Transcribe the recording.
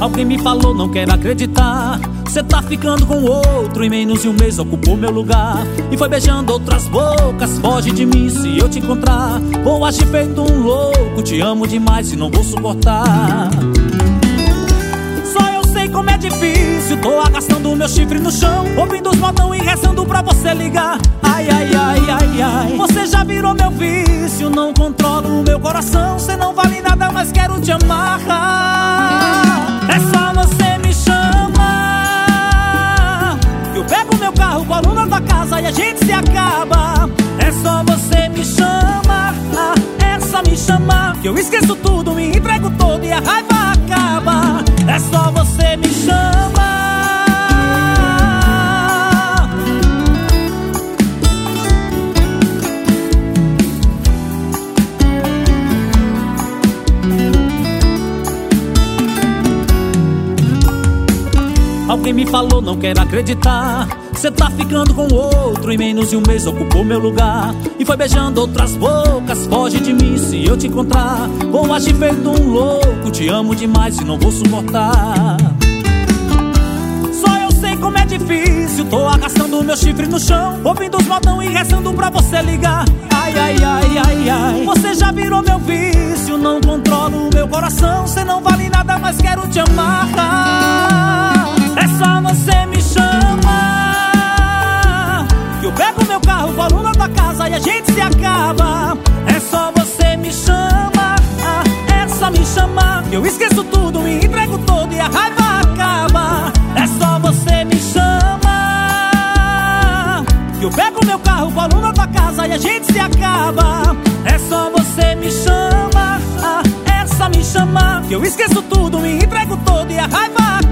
Alguém me falou, não quero acreditar. Cê tá ficando com outro, em menos de um mês ocupou meu lugar. E foi beijando outras bocas, foge de mim se eu te encontrar. Vou agir feito um louco, te amo demais e não vou suportar. Só eu sei como é difícil, tô arrastando meu chifre no chão, ouvindo os modão e rezando pra você ligar. Ai, ai, ai, ai, ai. Você já virou meu vício, não controlo o meu coração. Cê não vale nada, mas quero te amar. É só você me chamar, que eu pego meu carro, colo na tua casa e a gente se acaba. É só você me chamar, é só me chamar, que eu esqueço tudo, me entrego todo e a raiva acaba. É só você me chamar. Alguém me falou, não quero acreditar. Cê tá ficando com outro, em menos de um mês ocupou meu lugar. E foi beijando outras bocas, foge de mim se eu te encontrar. Vou agir feito um louco, te amo demais e não vou suportar. Só eu sei como é difícil, tô arrastando meu chifre no chão, ouvindo os modão e rezando pra você ligar. Ai, ai, ai, ai, ai. Você já virou meu vício, não controlo o meu coração. Cê não vale nada, mas quero te amar. É só você me chamar, que eu pego meu carro, colo na tua casa e a gente se acaba. É só você me chamar, é só me chamar, que eu esqueço tudo, me entrego todo e a raiva acaba. É só você me chamar, que eu pego meu carro, colo na tua casa e a gente se acaba. É só você me chamar, é só me chamar, que eu esqueço tudo, me entrego todo e a raiva acaba.